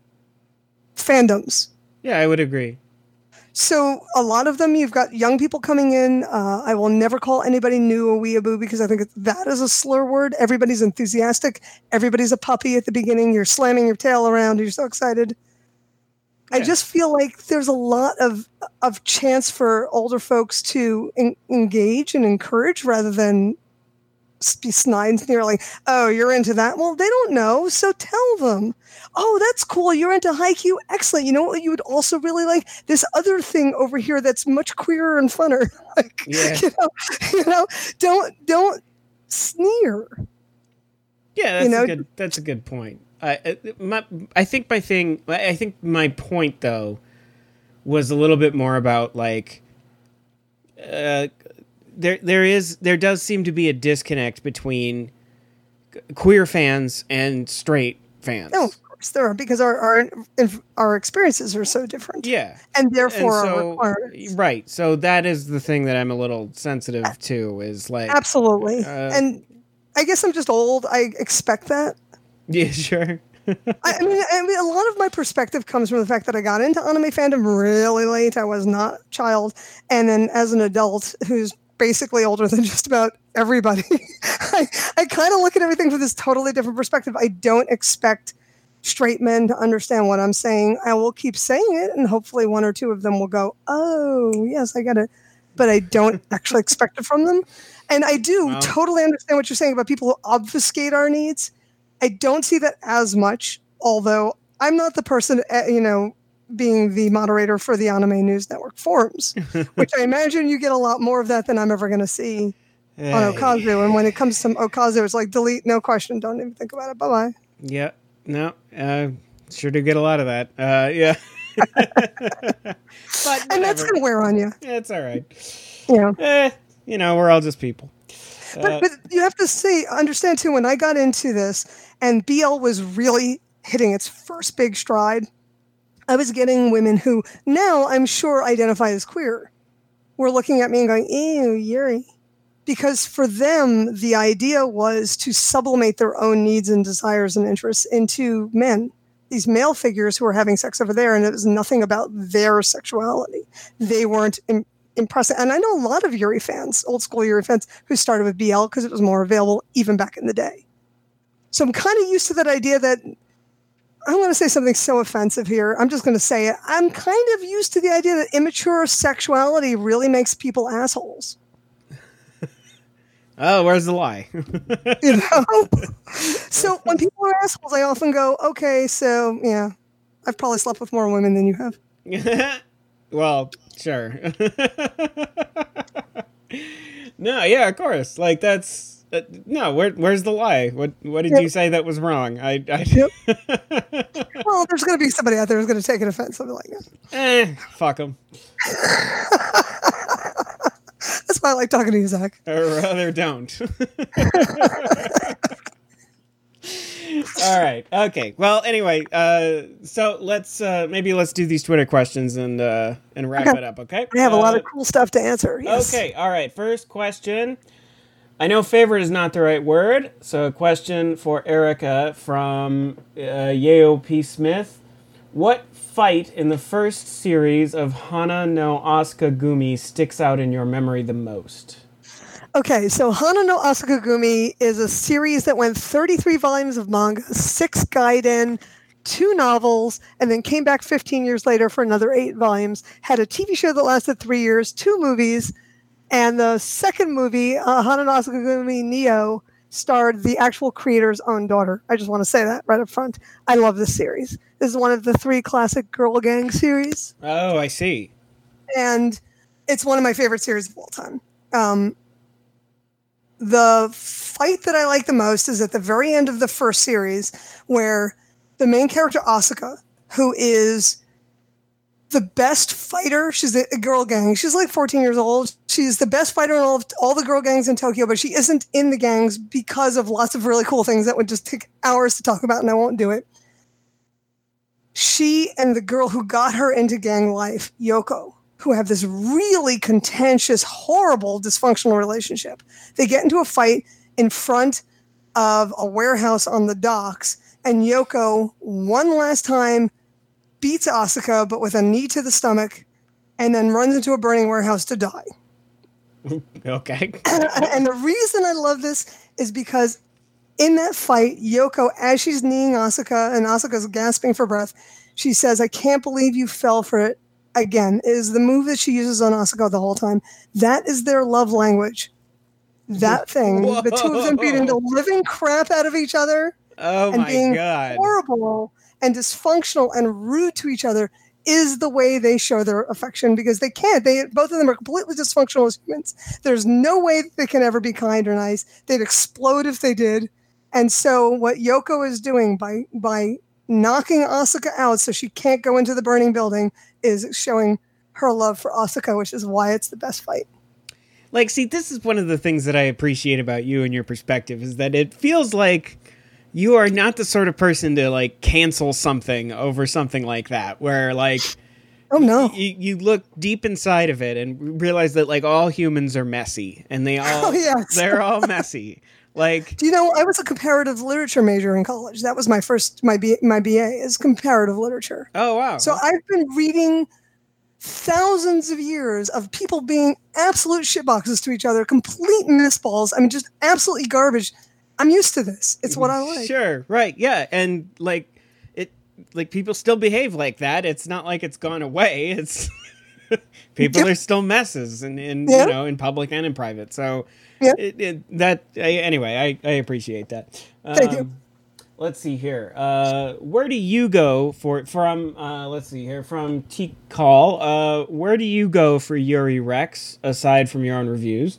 fandoms. Yeah, I would agree. So a lot of them, you've got young people coming in. I will never call anybody new a weeaboo, because I think that is a slur word. Everybody's enthusiastic. Everybody's a puppy at the beginning. You're slamming your tail around. You're so excited. Yeah. I just feel like there's a lot of chance for older folks to engage and encourage, rather than be snide and sneer like, oh, you're into that? Well, they don't know, so tell them. Oh, that's cool. You're into Haikyuu. Excellent. You know what you would also really like? This other thing over here that's much queerer and funner. Like, yeah. You know, don't sneer. Yeah, that's a good point. I think my point though was a little bit more about like there does seem to be a disconnect between queer fans and straight fans. No, of course there are, because our experiences are so different. Yeah, and therefore our requirements. Right. So that is the thing that I'm a little sensitive to. Is like absolutely, and I guess I'm just old. I expect that. Yeah, sure. I mean, a lot of my perspective comes from the fact that I got into anime fandom really late. I was not a child, and then as an adult who's basically older than just about everybody, I kind of look at everything from this totally different perspective. I don't expect straight men to understand what I'm saying. I will keep saying it, and hopefully one or two of them will go, oh, yes, I get it. But I don't actually expect it from them. And I do totally understand what you're saying about people who obfuscate our needs. I don't see that as much, although I'm not the person, being the moderator for the Anime News Network forums, which I imagine you get a lot more of that than I'm ever going to see on Okazu. And when it comes to Okazu, it's like, delete, no question, don't even think about it, bye-bye. Yeah, no, sure do get a lot of that. Yeah. But and that's going to wear on you. Yeah, it's all right. Yeah. We're all just people. But you have to understand too, when I got into this and BL was really hitting its first big stride, I was getting women who now I'm sure identify as queer were looking at me and going, ew, Yuri. Because for them, the idea was to sublimate their own needs and desires and interests into men these male figures who were having sex over there, and it was nothing about their sexuality. They weren't impressive. And I know a lot of Yuri fans, old school Yuri fans, who started with BL because it was more available even back in the day. So I'm kind of used to that idea that I'm going to say something so offensive here. I'm just going to say it. I'm kind of used to the idea that immature sexuality really makes people assholes. Oh, where's the lie? You know? So when people are assholes, I often go, okay, so yeah, I've probably slept with more women than you have. Well, sure. No, yeah, of course. Like that's no. Where's the lie? What did you say that was wrong? Yep. Well, there's going to be somebody out there who's going to take an offense, something like that. Fuck them. That's why I like talking to you, Zach. Or rather, don't. All right. Okay. Well, anyway, so let's do these Twitter questions and wrap it up. Okay. I have a lot of cool stuff to answer. Yes. Okay. All right. First question. I know favorite is not the right word, so a question for Erica from Yeo P. Smith. What fight in the first series of Hana no Asuka Gumi sticks out in your memory the most? Okay, so Hana no Asuka Gumi is a series that went 33 volumes of manga, 6 gaiden, 2 novels, and then came back 15 years later for another 8 volumes. Had a TV show that lasted 3 years, 2 movies, and the second movie, Hana no Asuka Gumi Neo, starred the actual creator's own daughter. I just want to say that right up front. I love this series. This is one of the 3 classic girl gang series. Oh, I see. And it's one of my favorite series of all time. The fight that I like the most is at the very end of the first series, where the main character, Asuka, who is the best fighter, she's a girl gang. She's like 14 years old. She's the best fighter in all the girl gangs in Tokyo, but she isn't in the gangs because of lots of really cool things that would just take hours to talk about, and I won't do it. She and the girl who got her into gang life, Yoko, who have this really contentious, horrible, dysfunctional relationship. They get into a fight in front of a warehouse on the docks, and Yoko, one last time, beats Asuka, but with a knee to the stomach, and then runs into a burning warehouse to die. Okay. And the reason I love this is because in that fight, Yoko, as she's kneeing Asuka, and Asuka's gasping for breath, she says, "I can't believe you fell for it again." It is the move that she uses on Asuka the whole time. That is their love language. That thing. Whoa. The two of them beating the living crap out of each other. Oh, and being horrible and dysfunctional and rude to each other is the way they show their affection, because they can't. Both of them are completely dysfunctional as humans. There's no way that they can ever be kind or nice. They'd explode if they did. And so what Yoko is doing by knocking Asuka out so she can't go into the burning building is showing her love for Asuka, which is why it's the best fight. Like, see, this is one of the things that I appreciate about you and your perspective, is that it feels like you are not the sort of person to, like, cancel something over something like that, where, like, oh no, you look deep inside of it and realize that, like, all humans are messy, and they're all messy. Like, do you know, I was a comparative literature major in college. That was my BA is comparative literature. Oh wow! So I've been reading thousands of years of people being absolute shitboxes to each other, complete missballs. I mean, just absolutely garbage. I'm used to this. It's what I like. Sure, right, yeah, and like people still behave like that. It's not like it's gone away. It's people are still messes, and you know, in public and in private. So. Yeah. Anyway, I appreciate that. Thank you. Let's see here. Where do you go from let's see here, from T Call? Where do you go for Yuri Rex aside from your own reviews?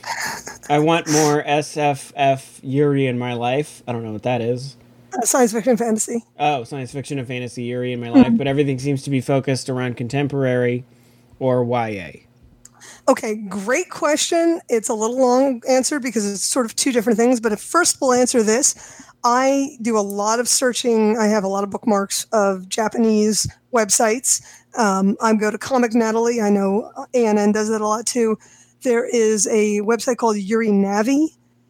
I want more SFF Yuri in my life. I don't know what that is. Science fiction fantasy. Oh, science fiction and fantasy Yuri in my life, but everything seems to be focused around contemporary or YA. Okay, great question. It's a little long answer because it's sort of two different things, but first we'll answer this. I do a lot of searching. I have a lot of bookmarks of Japanese websites. I go to Comic Natalie. I know ANN does that a lot too. There is a website called Yuri Navi,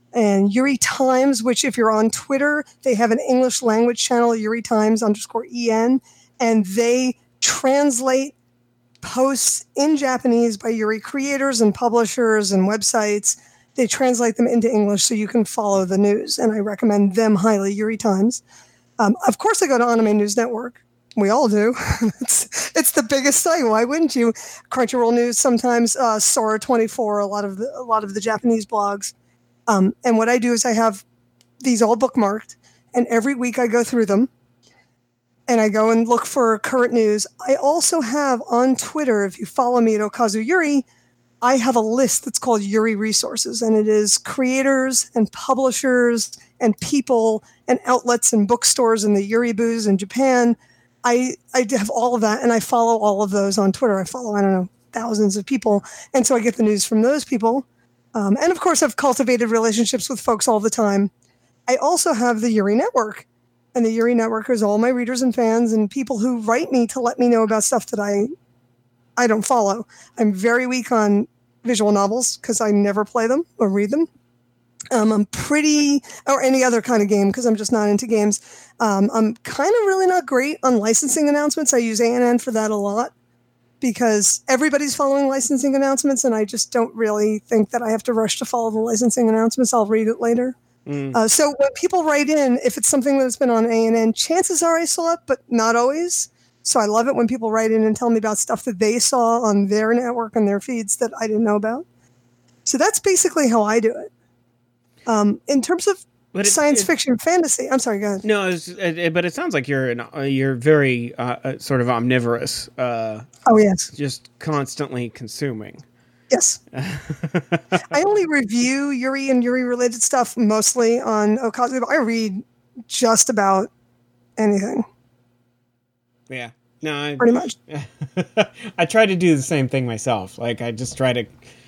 and Yuri Times, which if you're on Twitter, they have an English language channel, Yuri Times _EN, and they translate posts in Japanese by Yuri creators and publishers and websites. They translate them into English so you can follow the news, and I recommend them highly, Yuri Times. Of course, I go to Anime News Network. We all do. It's the biggest site. Why wouldn't you? Crunchyroll News sometimes, Sora24, a lot of the Japanese blogs. And what I do is I have these all bookmarked, and every week I go through them, and I go and look for current news. I also have on Twitter, if you follow me at Okazu Yuri, I have a list that's called Yuri Resources, and it is creators and publishers and people and outlets and bookstores and the Yuri Booze in Japan. I have all of that, and I follow all of those on Twitter. I follow, I don't know, thousands of people, and so I get the news from those people. And of course, I've cultivated relationships with folks all the time. I also have the Yuri Network, and the Yuri Network is all my readers and fans and people who write me to let me know about stuff that I don't follow. I'm very weak on visual novels because I never play them or read them. I'm pretty, or any other kind of game because I'm just not into games. I'm kind of really not great on licensing announcements. I use ANN for that a lot because everybody's following licensing announcements, and I just don't really think that I have to rush to follow the licensing announcements. I'll read it later. So when people write in, if it's something that's been on ANN, chances are I saw it, but not always. So I love it when people write in and tell me about stuff that they saw on their network and their feeds that I didn't know about. So that's basically how I do it. In terms of science fiction fantasy, I'm sorry, go ahead. No, but it sounds like you're very sort of omnivorous. Oh, yes. Just constantly consuming. Yes. I only review Yuri and Yuri-related stuff mostly on Okazu. I read just about anything. Yeah. No, pretty much. I try to do the same thing myself. Like, I just try to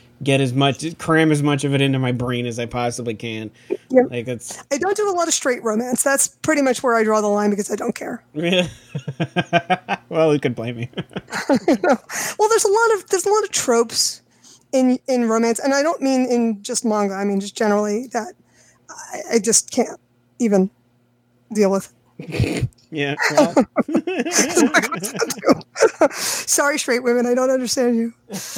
cram as much of it into my brain as I possibly can. Yep. Like I don't do a lot of straight romance. That's pretty much where I draw the line because I don't care. Well, who could blame me? Well, there's a lot of tropes in romance, and I don't mean in just manga. I mean just generally that I just can't even deal with. Yeah. Well. Sorry, straight women. I don't understand you.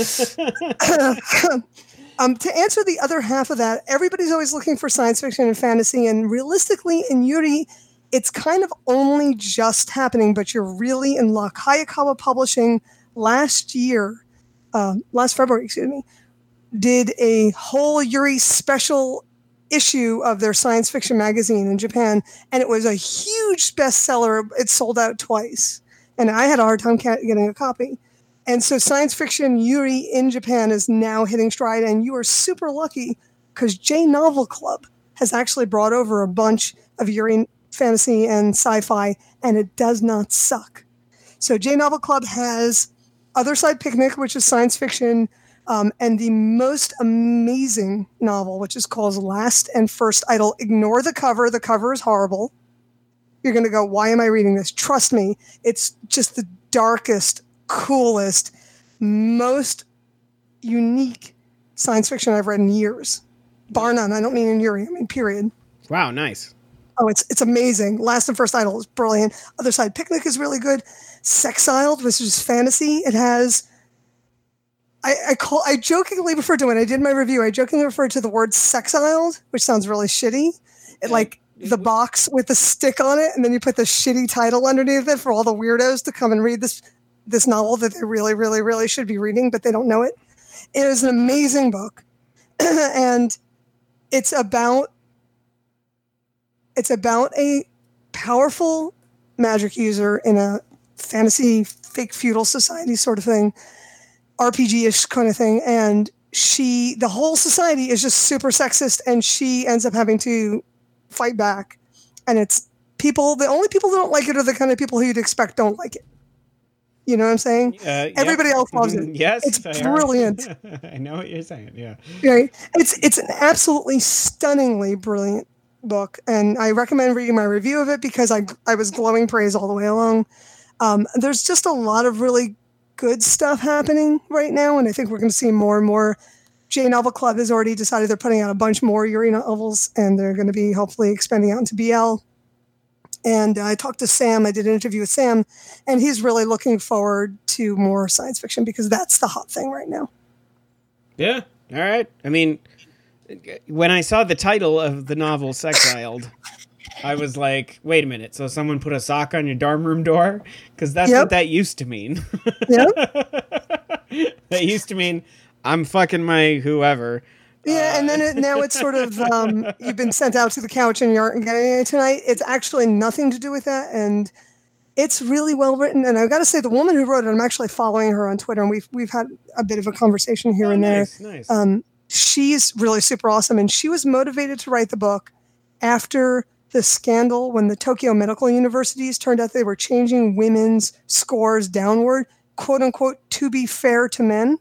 To answer the other half of that, everybody's always looking for science fiction and fantasy, and realistically, in Yuri, it's kind of only just happening, but you're really in luck. Hayakawa Publishing last February, did a whole Yuri special issue of their science fiction magazine in Japan, and it was a huge bestseller. It sold out twice, and I had a hard time getting a copy. And so science fiction Yuri in Japan is now hitting stride, and you are super lucky because J Novel Club has actually brought over a bunch of Yuri fantasy and sci-fi, and it does not suck. So J Novel Club has Other Side Picnic, which is science fiction, and the most amazing novel, which is called Last and First Idol. Ignore the cover. The cover is horrible. You're going to go, why am I reading this? Trust me, it's just the darkest, coolest, most unique science fiction I've read in years. Bar none. I don't mean in Yuri. I mean, period. Wow, nice. Oh, it's amazing. Last and First Idol is brilliant. Other Side Picnic is really good. Sexiled, which is fantasy. It has... I jokingly referred to when I did my review, I jokingly referred to the word sexiled, which sounds really shitty. It like the box with the stick on it, and then you put the shitty title underneath it for all the weirdos to come and read this novel that they really, really, really should be reading, but they don't know it. It is an amazing book. And it's about a powerful magic user in a fantasy fake feudal society sort of thing. RPG-ish kind of thing, and the whole society is just super sexist, and she ends up having to fight back. And it's the only people who don't like it are the kind of people who you'd expect don't like it. You know what I'm saying? Everybody else loves it. Yes, it's brilliant. I know what you're saying. Yeah, right. It's an absolutely stunningly brilliant book, and I recommend reading my review of it because I was glowing praise all the way along. There's just a lot of really good stuff happening right now, and I think we're going to see more and more J Novel Club has already decided they're putting out a bunch more Yuri novels, and they're going to be hopefully expanding out into BL. And I talked to Sam. I did an interview with Sam, and he's really looking forward to more science fiction because that's the hot thing right now. Yeah. All right. I mean, when I saw the title of the novel Sexiled, I was like, wait a minute. So someone put a sock on your dorm room door? Because that's what that used to mean. Yeah. That used to mean I'm fucking my whoever. Yeah, and then now it's sort of, you've been sent out to the couch and you aren't getting it tonight. It's actually nothing to do with that, and it's really well written. And I've got to say, the woman who wrote it, I'm actually following her on Twitter, and we've had a bit of a conversation here and there. Nice. She's really super awesome, and she was motivated to write the book after the scandal when the Tokyo Medical Universities turned out they were changing women's scores downward, quote unquote, to be fair to men.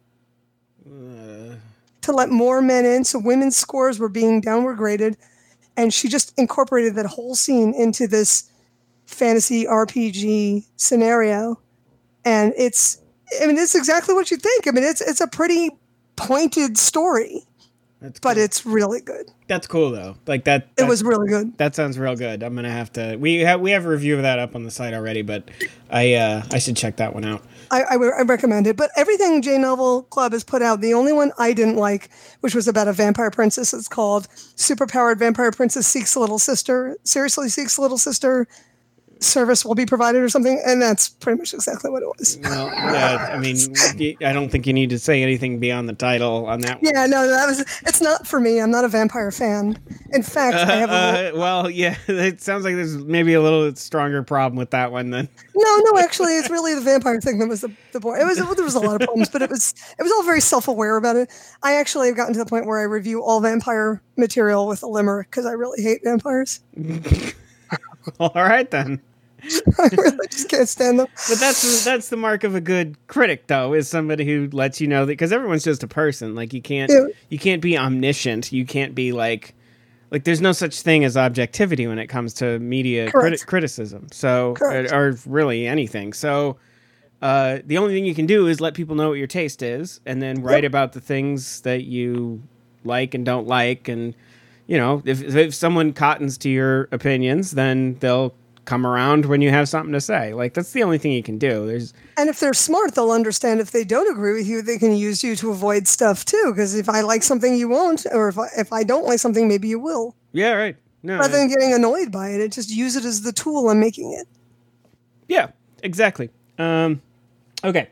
To let more men in, so women's scores were being downward graded, and she just incorporated that whole scene into this fantasy RPG scenario, and it's exactly what you think. I mean, it's a pretty pointed story, but it's really good. That's cool though. Like that. It was really good. That sounds real good. I'm gonna have to. We have a review of that up on the site already, but I should check that one out. I recommend it. But everything J Novel Club has put out, the only one I didn't like, which was about a vampire princess, it's called Superpowered Vampire Princess Seeks a Little Sister. Seriously Seeks a Little Sister. Service will be provided or something, and that's pretty much exactly what it was. Well, yeah, I mean, I don't think you need to say anything beyond the title on that one. Yeah, no, it's not for me. I'm not a vampire fan. In fact, I have well, yeah, it sounds like there's maybe a little stronger problem with that one then. No, actually, it's really the vampire thing that was the point. There was a lot of problems, but it was all very self-aware about it. I actually have gotten to the point where I review all vampire material with a limerick because I really hate vampires. All right, then. I really just can't stand them. But that's the mark of a good critic, though, is somebody who lets you know that, because everyone's just a person. Like you can't be omniscient. You can't be like there's no such thing as objectivity when it comes to media criticism. So or really anything. So the only thing you can do is let people know what your taste is, and then write about the things that you like and don't like. And you know, if someone cottons to your opinions, then they'll come around when you have something to say. Like that's the only thing you can do. And if they're smart, they'll understand if they don't agree with you, they can use you to avoid stuff too. Because if I like something, you won't, or if I don't like something, maybe you will. Yeah, right. No, rather than getting annoyed by it, just use it as the tool I'm making it. Yeah, exactly. Okay.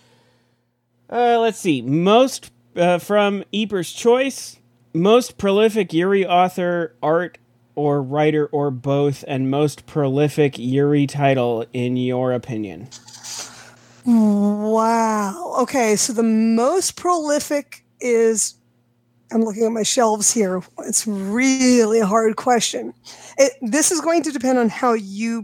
Let's see. Most from Eeper's Choice, most prolific Yuri author, art or writer or both, and most prolific Yuri title in your opinion? Wow. Okay, so the most prolific is, I'm looking at my shelves here. It's really a hard question. This is going to depend on how you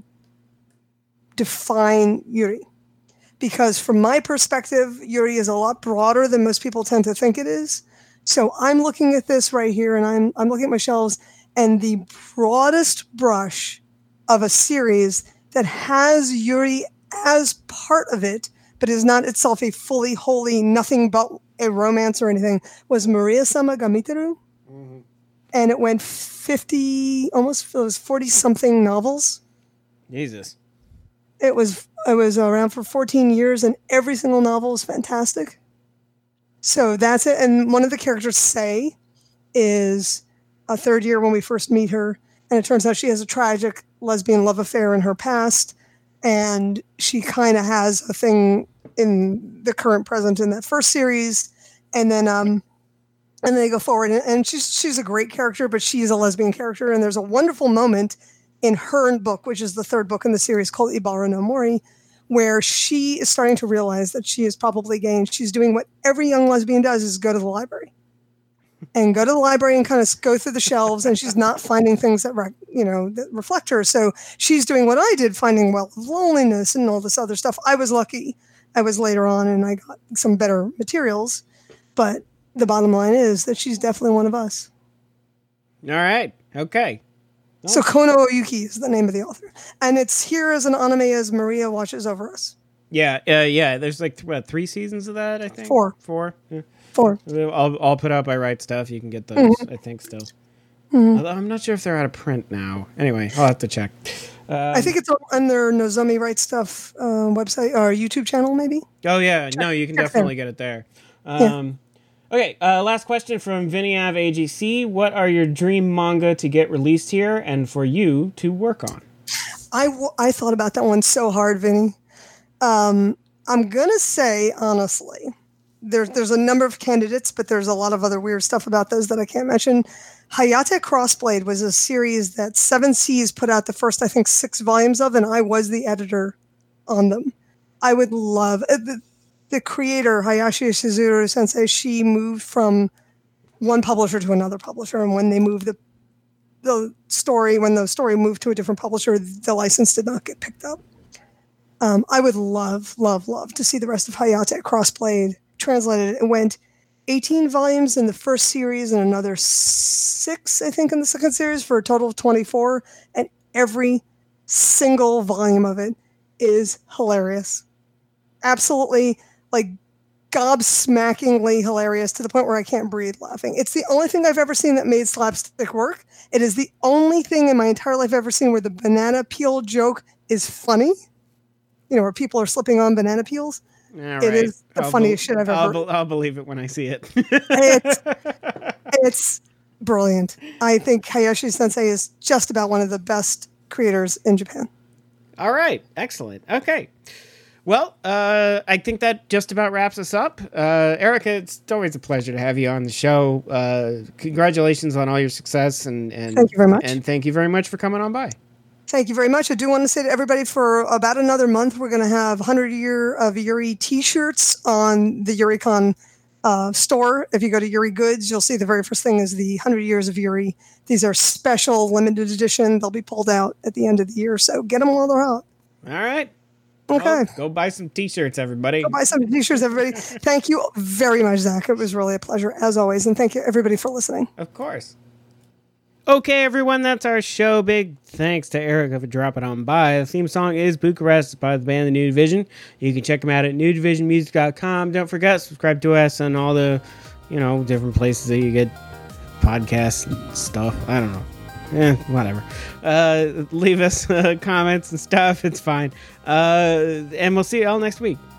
define Yuri. Because from my perspective, Yuri is a lot broader than most people tend to think it is. So I'm looking at this right here, and I'm looking at my shelves, and the broadest brush of a series that has Yuri as part of it, but is not itself a fully, wholly, nothing but a romance or anything, was Maria-sama ga Miteru. Mm-hmm. And it went 40-something novels. Jesus. It was around for 14 years, and every single novel was fantastic. So that's it. And one of the characters, Sei, is a third year when we first meet her, and it turns out she has a tragic lesbian love affair in her past, and she kind of has a thing in the current present in that first series, and then they go forward, and she's a great character, but she's a lesbian character, and there's a wonderful moment in her book, which is the third book in the series called Ibarra no Mori, where she is starting to realize that she is probably gay, and she's doing what every young lesbian does, is go to the library. And go to the library and kind of go through the shelves, and she's not finding things that reflect her. So she's doing what I did, finding Well of Loneliness and all this other stuff. I was lucky. I was later on, and I got some better materials. But the bottom line is that she's definitely one of us. All right. Okay. So Kono Oyuki is the name of the author. And it's here as an anime as Maria Watches Over Us. Yeah. There's like, 3 seasons of that, I think? 4. 4? Yeah. 4. I'll put out by Right Stuff. You can get those, I think, still. Although I'm not sure if they're out of print now. Anyway, I'll have to check. I think it's on their Nozomi Right Stuff website or YouTube channel, maybe. Oh, yeah. No, you can definitely get it there. Okay, last question from Viniav AGC. What are your dream manga to get released here and for you to work on? I thought about that one so hard, Vinny. I'm going to say, honestly, there's a number of candidates, but there's a lot of other weird stuff about those that I can't mention. Hayate Crossblade was a series that Seven Seas put out the first, I think, 6 volumes of, and I was the editor on them. I would love... The creator, Hayashi Shizuru Sensei, she moved from one publisher to another publisher, and when they moved the story moved to a different publisher, the license did not get picked up. I would love to see the rest of Hayate Crossblade translated. It went 18 volumes in the first series and another 6, I think, in the second series for a total of 24, and every single volume of it is hilarious. Absolutely, like, gobsmackingly hilarious to the point where I can't breathe laughing. It's the only thing I've ever seen that made slapstick work. It is the only thing in my entire life I've ever seen where the banana peel joke is funny. You know, where people are slipping on banana peels. It is the funniest shit I've ever. I'll believe it when I see it. It's brilliant. I think Hayashi Sensei is just about one of the best creators in Japan. All right. Excellent. Okay. Well, I think that just about wraps us up. Erica, it's always a pleasure to have you on the show. Congratulations on all your success. And thank you very much. And thank you very much for coming on by. Thank you very much. I do want to say to everybody, for about another month, we're going to have 100 Year of Yuri t-shirts on the YuriCon store. If you go to Yuri Goods, you'll see the very first thing is the 100 Years of Yuri. These are special, limited edition. They'll be pulled out at the end of the year, so get them while they're out. All right. Okay. Go buy some t-shirts, everybody. Go buy some t-shirts, everybody. Thank you very much, Zach. It was really a pleasure, as always. And thank you, everybody, for listening. Of course. Okay, everyone, that's our show. Big thanks to Erica for dropping on by. The theme song is Bucharest by the band The New Division. You can check them out at newdivisionmusic.com. Don't forget, subscribe to us on all the, different places that you get podcasts and stuff. I don't know. Whatever. Leave us comments and stuff. It's fine. And we'll see you all next week.